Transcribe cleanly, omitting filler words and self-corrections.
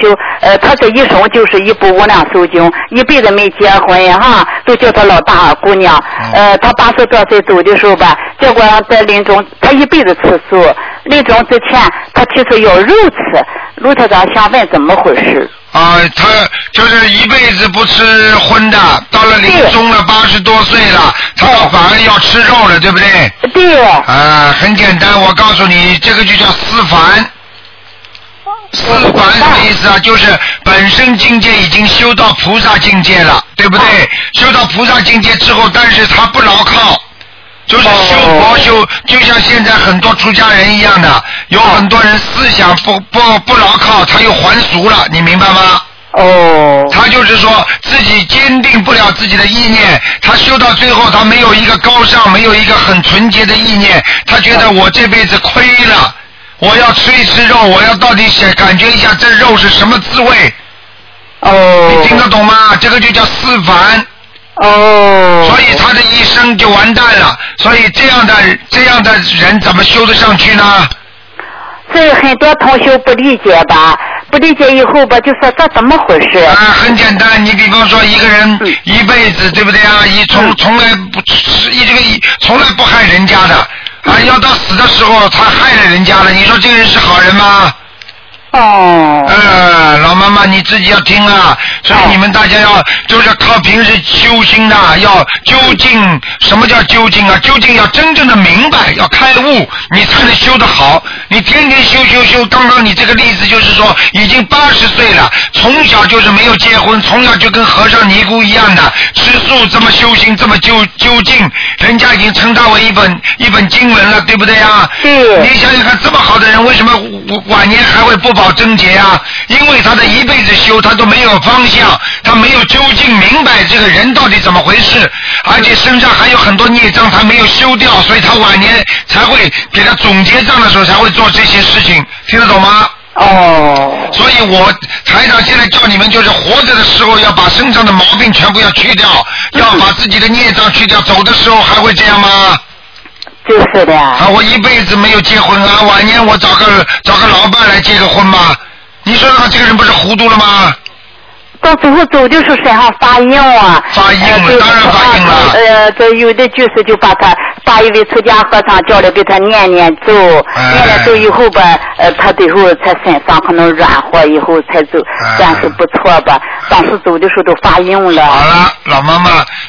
修，他这一生就是一部无量寿经，一辈子没结婚哈，都叫他老大姑娘。他80多岁走的时候吧，结果在临终，他一辈子吃素，临终之前他提出要肉吃，卢台长想问怎么回事？ 他就是一辈子不吃荤的，到了临终了80多岁了，他反而要吃肉了，对不对？ 对。 很简单，我告诉你，这个就叫思凡。思凡什么意思啊？就是本身境界已经修到菩萨境界了，对不对？修到菩萨境界之后，但是他不牢靠。就是修佛修，就像现在很多出家人一样的，有很多人思想不牢靠，他又还俗了，你明白吗？他就是说自己坚定不了自己的意念，他修到最后，他没有一个高尚，没有一个很纯洁的意念，他觉得我这辈子亏了，我要吃一吃肉，我要到底感觉一下这肉是什么滋味。你听得懂吗？这个就叫思凡。所以他的一生就完蛋了。所以这样的人怎么修得上去呢？ 所以很多同学不理解吧，不理解以后吧，就说这怎么回事？ 很简单，你比方说一个人一辈子，对不对啊？从来不害人家的要到死的时候他害了人家了，你说这个人是好人吗？老妈妈你自己要听啊，所以你们大家就是靠平时修心的，要究竟什么叫究竟啊？究竟要真正的明白，要开悟，你才能修得好。你天天修，刚刚你这个例子就是说已经80岁了，从小就是没有结婚，从小就跟和尚尼姑一样的吃素，这么修行，这么究竟，人家已经称他为一本经文了，对不对啊？你想想看，这么好的人为什么晚年还会不保贞洁啊？因为他的一辈子修，他都没有方向，他没有究竟明白这个人到底怎么回事，而且身上还有很多孽障他没有修掉，所以他晚年才会给他总结账的时候才会做这些事情，听得懂吗？所以我台长现在叫你们就是活着的时候要把身上的毛病全部要去掉，要把自己的孽障去掉，走的时候还会这样吗？ 就是的。 我一辈子没有结婚啊，晚年我找个老伴来结个婚吧，你说这个人不是糊涂了吗？ 到最后走的时候身上发硬啊。 发硬了，当然发硬了。 这有的就是就把一位出家和尚叫来给他念咒，念咒以后吧，他最后才身上可能软和，以后才走，算是不错吧。当时走的时候都发硬了。 好了，老妈妈。